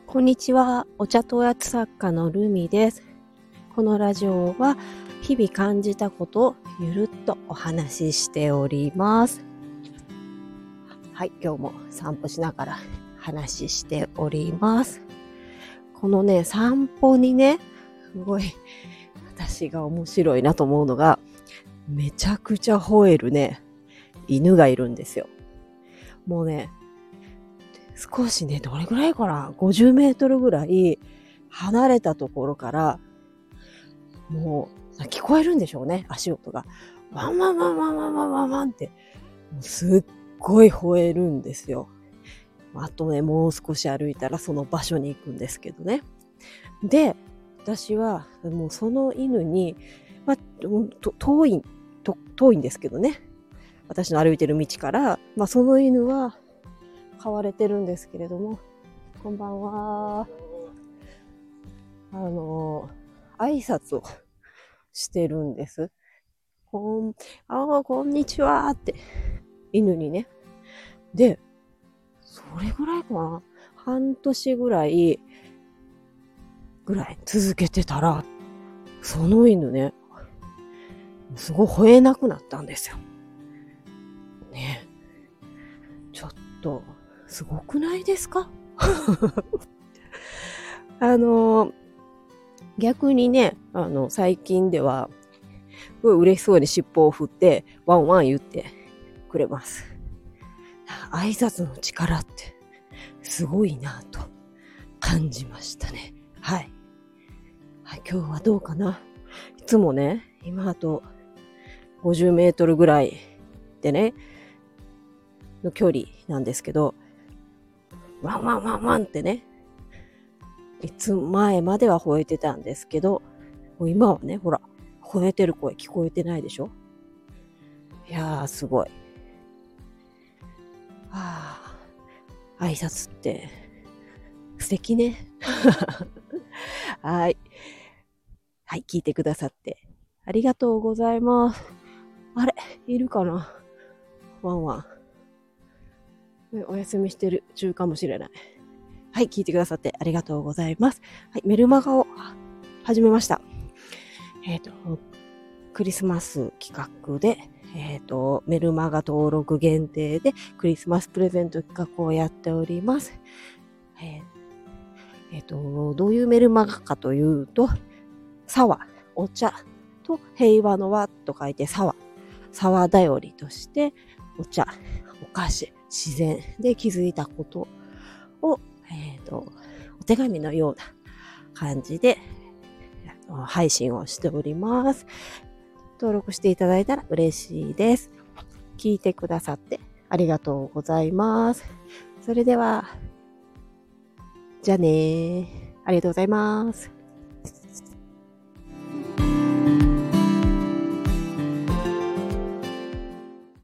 こんにちは。お茶とおやつ作家のルミです。このラジオは日々感じたことをゆるっとお話ししております。はい、今日も散歩しながら話しております。このね、散歩にね、すごい私が面白いなと思うのが、めちゃくちゃ吠えるね、犬がいるんですよ。もうね、少しね、どれぐらいかな ?50 メートルぐらい離れたところから、もう聞こえるんでしょうね、足音が。ワンワンワンワンワンワンワンワンって、もうすっごい吠えるんですよ。あとね、もう少し歩いたらその場所に行くんですけどね。で、私はもうその犬に、遠いんですけどね。私の歩いてる道から、その犬は飼われてるんですけれども、こんばんは。挨拶をしてるんです。こんにちはって、犬にね。で、それぐらいかな。半年ぐらい続けてたら、その犬ね、すごい吠えなくなったんですよ。ね。ちょっと、すごくないですか逆にね、最近では、すごい嬉しそうに尻尾を振って、ワンワン言ってくれます。挨拶の力って、すごいなと感じましたね。はい。今日はどうかな。いつもね、今あと50メートルぐらいでね、の距離なんですけど、ワンワンワンワンってね、いつ前までは吠えてたんですけど、もう今はね、ほら、吠えてる声聞こえてないでしょ？いやー、すごい。挨拶って素敵ね。はい。はい、聞いてくださってありがとうございます。あれ、いるかな？ワンワン。お休みしてる中かもしれない。はい、聞いてくださってありがとうございます。はい、メルマガを始めました。クリスマス企画で、メルマガ登録限定でクリスマスプレゼント企画をやっております。どういうメルマガかというと、サワ、お茶と平和の和と書いてサワ頼りとして、お茶、お菓子、自然で気づいたことを、お手紙のような感じで配信をしております。登録していただいたら嬉しいです。聞いてくださってありがとうございます。それでは、じゃあねー。ありがとうございます。